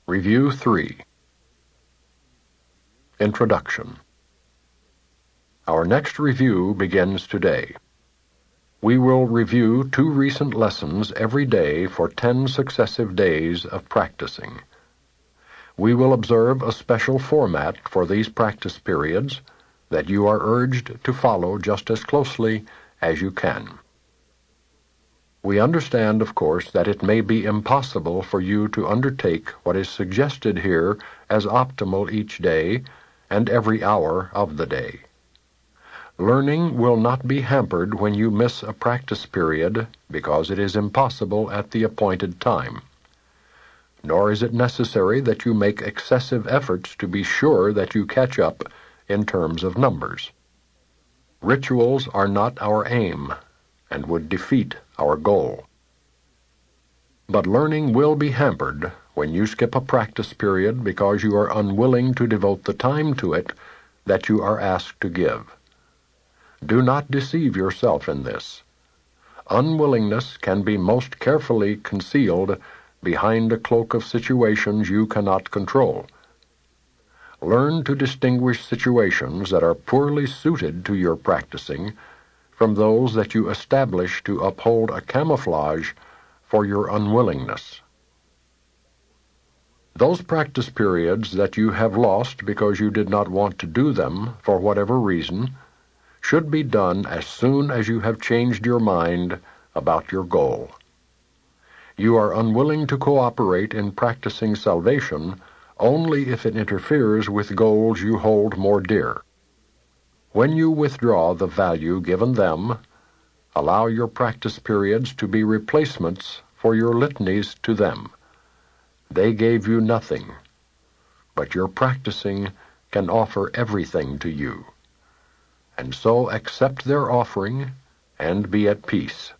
Review 3. Introduction. Our next review begins today. We will review 2 recent lessons every day for 10 successive days of practicing. We will observe a special format for these practice periods that you are urged to follow just as closely as you can. We understand, of course, that it may be impossible for you to undertake what is suggested here as optimal each day and every hour of the day. Learning will not be hampered when you miss a practice period because it is impossible at the appointed time. Nor is it necessary that you make excessive efforts to be sure that you catch up in terms of numbers. Rituals are not our aim and would defeat our goal. But learning will be hampered when you skip a practice period because you are unwilling to devote the time to it that you are asked to give. Do not deceive yourself in this. Unwillingness can be most carefully concealed behind a cloak of situations you cannot control. Learn to distinguish situations that are poorly suited to your practicing from those that you establish to uphold a camouflage for your unwillingness. Those practice periods that you have lost because you did not want to do them for whatever reason should be done as soon as you have changed your mind about your goal. You are unwilling to cooperate in practicing salvation only if it interferes with goals you hold more dear. When you withdraw the value given them, allow your practice periods to be replacements for your litanies to them. They gave you nothing, but your practicing can offer everything to you. And so accept their offering and be at peace.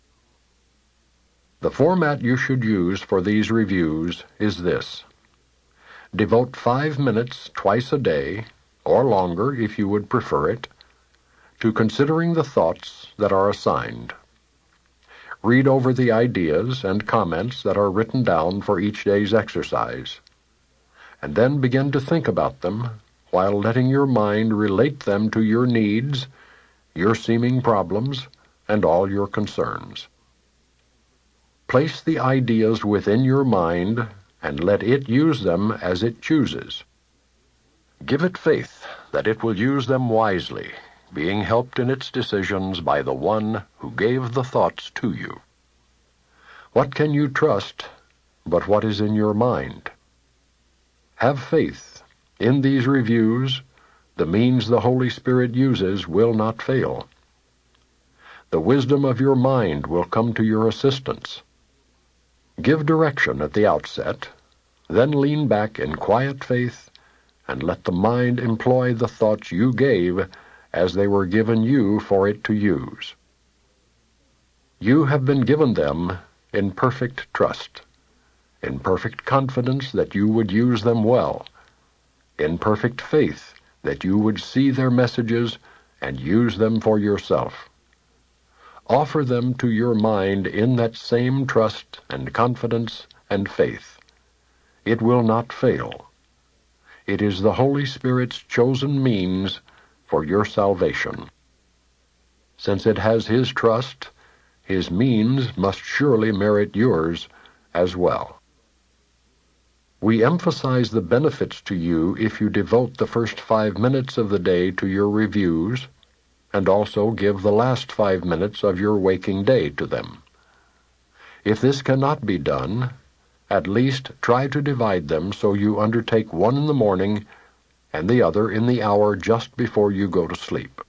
The format you should use for these reviews is this. Devote 5 minutes twice a day, or longer if you would prefer it, to considering the thoughts that are assigned. Read over the ideas and comments that are written down for each day's exercise, and then begin to think about them while letting your mind relate them to your needs, your seeming problems, and all your concerns. Place the ideas within your mind and let it use them as it chooses. Give it faith that it will use them wisely, being helped in its decisions by the one who gave the thoughts to you. What can you trust but what is in your mind? Have faith. In these reviews, the means the Holy Spirit uses will not fail. The wisdom of your mind will come to your assistance. Give direction at the outset, then lean back in quiet faith and let the mind employ the thoughts you gave as they were given you for it to use. You have been given them in perfect trust, in perfect confidence that you would use them well, in perfect faith that you would see their messages and use them for yourself. Offer them to your mind in that same trust and confidence and faith. It will not fail. It is the Holy Spirit's chosen means for your salvation. Since it has His trust, His means must surely merit yours as well. We emphasize the benefits to you if you devote the first 5 minutes of the day to your reviews, and also give the last 5 minutes of your waking day to them. If this cannot be done, at least try to divide them so you undertake one in the morning and the other in the hour just before you go to sleep.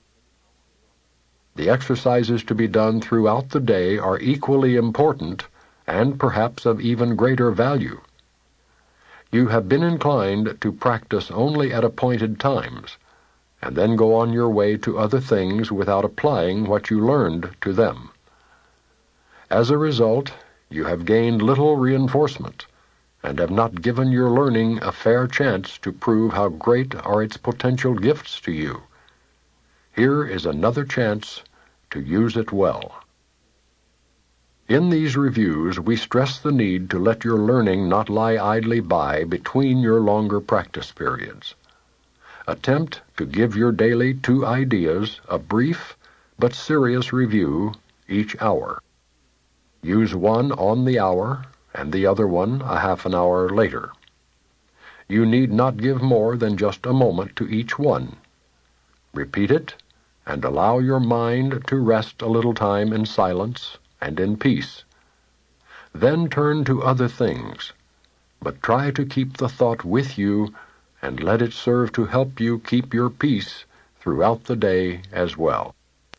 The exercises to be done throughout the day are equally important and perhaps of even greater value. You have been inclined to practice only at appointed times, and then go on your way to other things without applying what you learned to them. As a result, you have gained little reinforcement, and have not given your learning a fair chance to prove how great are its potential gifts to you. Here is another chance to use it well. In these reviews, we stress the need to let your learning not lie idly by between your longer practice periods. Attempt to give your daily 2 ideas a brief but serious review each hour. Use one on the hour and the other one a half an hour later. You need not give more than just a moment to each one. Repeat it and allow your mind to rest a little time in silence and in peace. Then turn to other things, but try to keep the thought with you and let it serve to help you keep your peace throughout the day as well.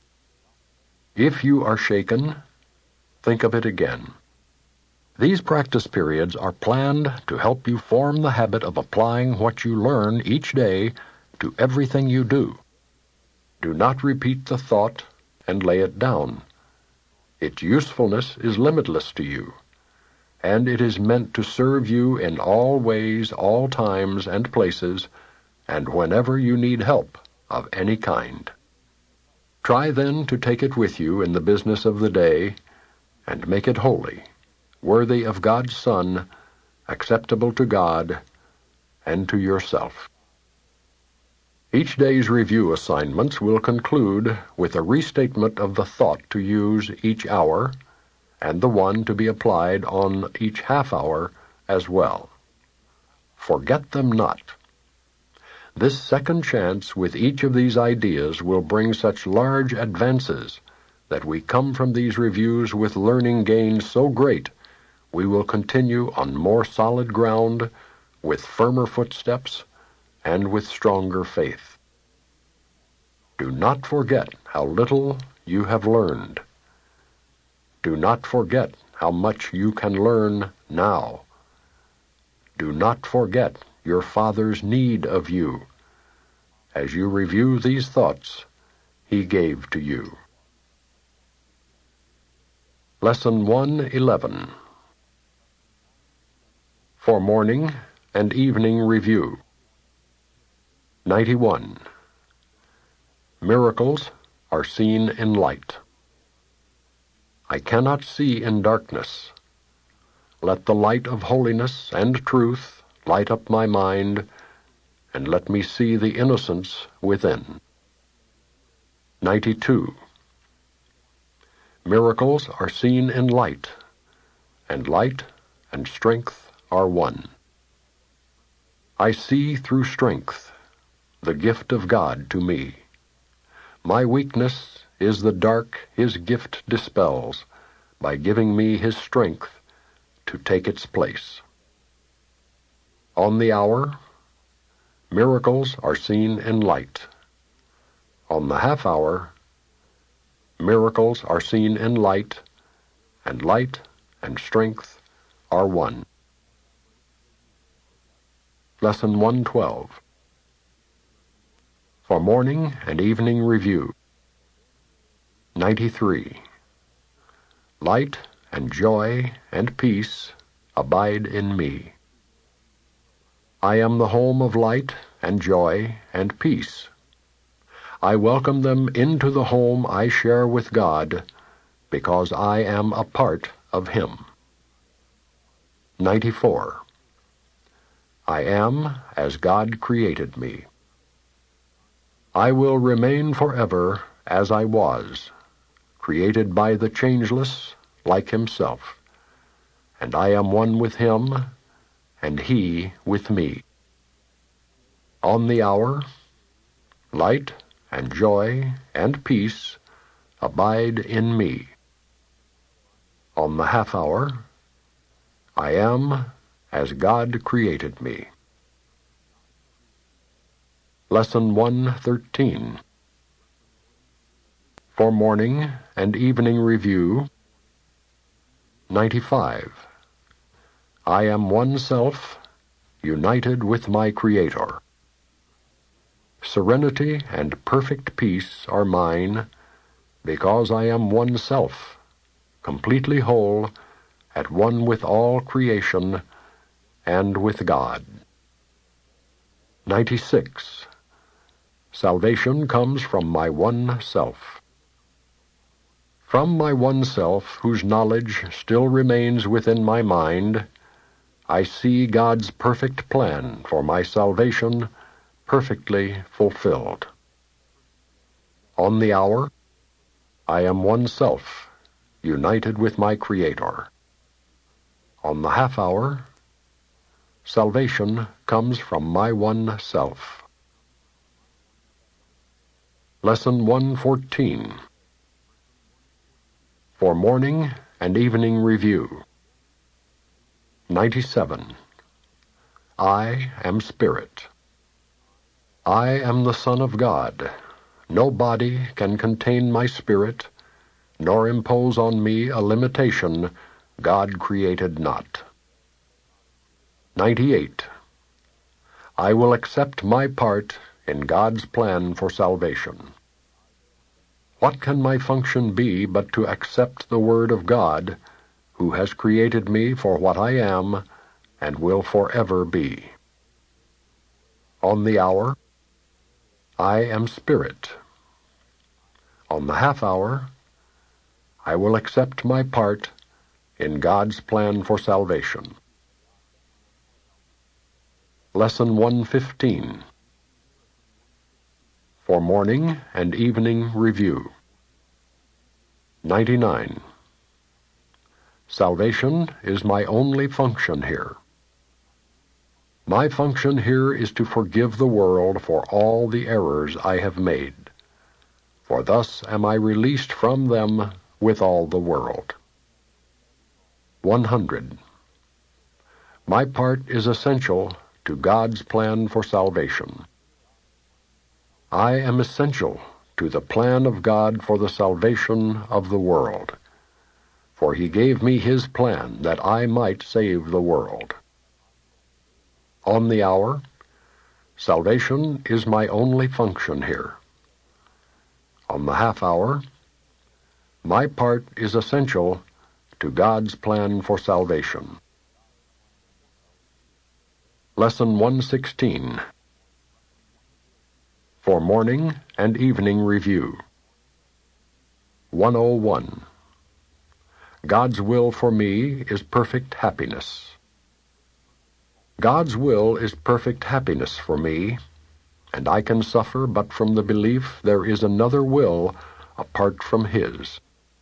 If you are shaken, think of it again. These practice periods are planned to help you form the habit of applying what you learn each day to everything you do. Do not repeat the thought and lay it down. Its usefulness is limitless to you, and it is meant to serve you in all ways, all times and places, and whenever you need help of any kind. Try then to take it with you in the business of the day, and make it holy, worthy of God's Son, acceptable to God and to yourself. Each day's review assignments will conclude with a restatement of the thought to use each hour, and the one to be applied on each half hour as well. Forget them not. This second chance with each of these ideas will bring such large advances that we come from these reviews with learning gains so great we will continue on more solid ground, with firmer footsteps, and with stronger faith. Do not forget how little you have learned. Do not forget how much you can learn now. Do not forget your Father's need of you. As you review these thoughts He gave to you. Lesson 111. For Morning and Evening Review. 91. Miracles are seen in light. I cannot see in darkness. Let the light of holiness and truth light up my mind, and let me see the innocence within. 92. Miracles are seen in light, and light and strength are one. I see through strength, the gift of God to me. My weakness is the dark His gift dispels, by giving me His strength to take its place. On the hour, miracles are seen in light. On the half hour, miracles are seen in light, and light and strength are one. Lesson 112. For Morning and Evening Review. 93. Light and joy and peace abide in me. I am the home of light and joy and peace. I welcome them into the home I share with God, because I am a part of Him. 94. I am as God created me. I will remain forever as I was, created by the changeless like Himself, and I am one with Him, and He with me. On the hour, light and joy and peace abide in me. On the half hour, I am as God created me. Lesson 113. For Morning and Evening Review. 95. I am one self, united with my Creator. Serenity and perfect peace are mine, because I am one self, completely whole, at one with all creation and with God. 96. Salvation comes from my one self. From my one self, whose knowledge still remains within my mind, I see God's perfect plan for my salvation perfectly fulfilled. On the hour, I am one self, united with my Creator. On the half hour, salvation comes from my one self. Lesson 114. For morning and evening review. 97. I am Spirit. I am the Son of God. No body can contain my spirit, nor impose on me a limitation God created not. 98. I will accept my part in God's plan for salvation. What can my function be but to accept the Word of God, who has created me for what I am and will forever be? On the hour, I am Spirit. On the half hour, I will accept my part in God's plan for salvation. Lesson 115. For morning and evening review. 99. Salvation is my only function here. My function here is to forgive the world for all the errors I have made, for thus am I released from them with all the world. 100. My part is essential to God's plan for salvation. I am essential to the plan of God for the salvation of the world, for He gave me His plan that I might save the world. On the hour, salvation is my only function here. On the half hour, my part is essential to God's plan for salvation. Lesson 116. For morning and evening review. 101. God's will for me is perfect happiness. God's will is perfect happiness for me, and I can suffer but from the belief there is another will apart from His.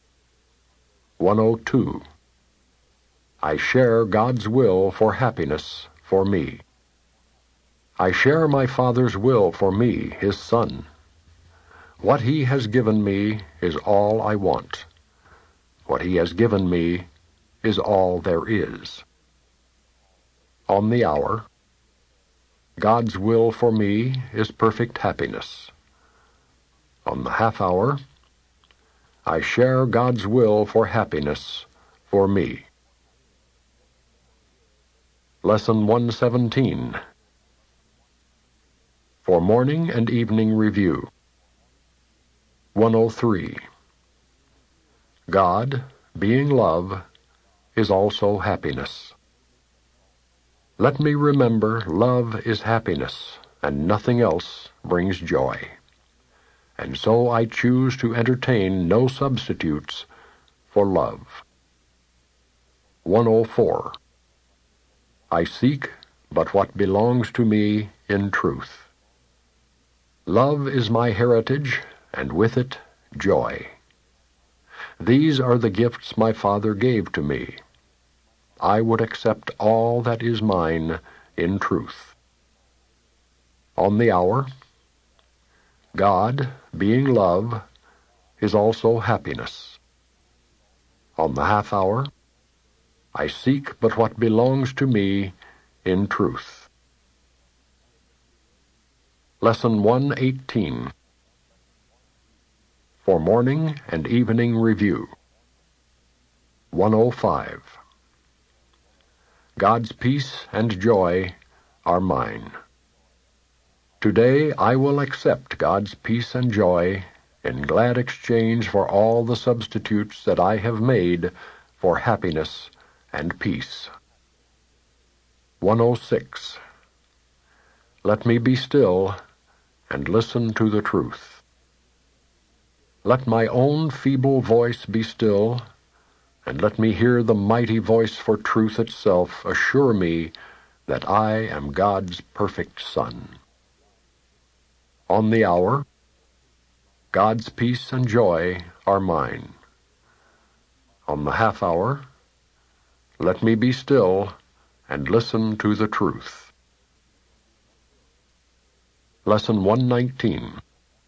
102. I share God's will for happiness for me. I share my Father's will for me, His Son. What He has given me is all I want. What He has given me is all there is. On the hour, God's will for me is perfect happiness. On the half hour, I share God's will for happiness for me. Lesson 117. For morning and evening review. 103. God, being love, is also happiness. Let me remember love is happiness, and nothing else brings joy. And so I choose to entertain no substitutes for love. 104. I seek but what belongs to me in truth. Love is my heritage, and with it, joy. These are the gifts my Father gave to me. I would accept all that is mine in truth. On the hour, God, being love, is also happiness. On the half hour, I seek but what belongs to me in truth. Lesson 118. For morning and evening review. 105. God's peace and joy are mine. Today I will accept God's peace and joy in glad exchange for all the substitutes that I have made for happiness and peace. 106. Let me be still and listen to the truth. Let my own feeble voice be still, and let me hear the mighty voice for truth itself assure me that I am God's perfect Son. On the hour, God's peace and joy are mine. On the half hour, let me be still and listen to the truth. Lesson 119.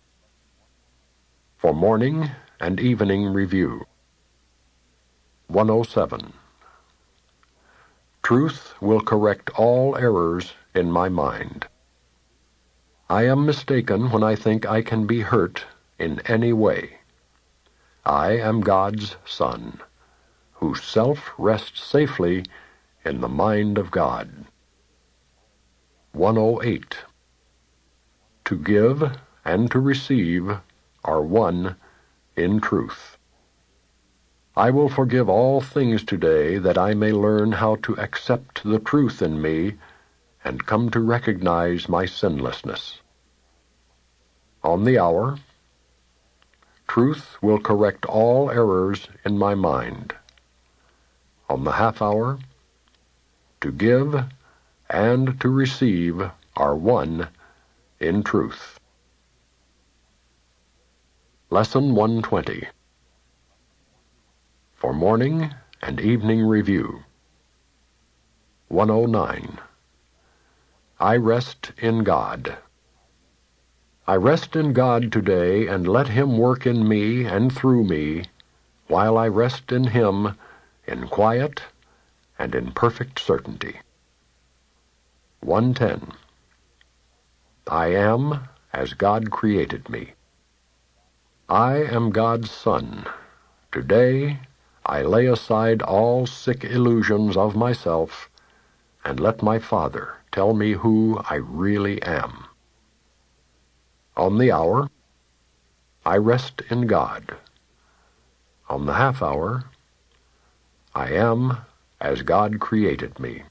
For Morning and Evening Review. 107. Truth will correct all errors in my mind. I am mistaken when I think I can be hurt in any way. I am God's Son, whose self rests safely in the mind of God. 108. To give and to receive are one in truth. I will forgive all things today that I may learn how to accept the truth in me and come to recognize my sinlessness. On the hour, truth will correct all errors in my mind. On the half hour, to give and to receive are one in truth. Lesson 120. For Morning and Evening Review. 109. I rest in God. I rest in God today and let Him work in me and through me, while I rest in Him in quiet and in perfect certainty. 110. I am as God created me. I am God's Son. Today I lay aside all sick illusions of myself and let my Father tell me who I really am. On the hour, I rest in God. On the half hour, I am as God created me.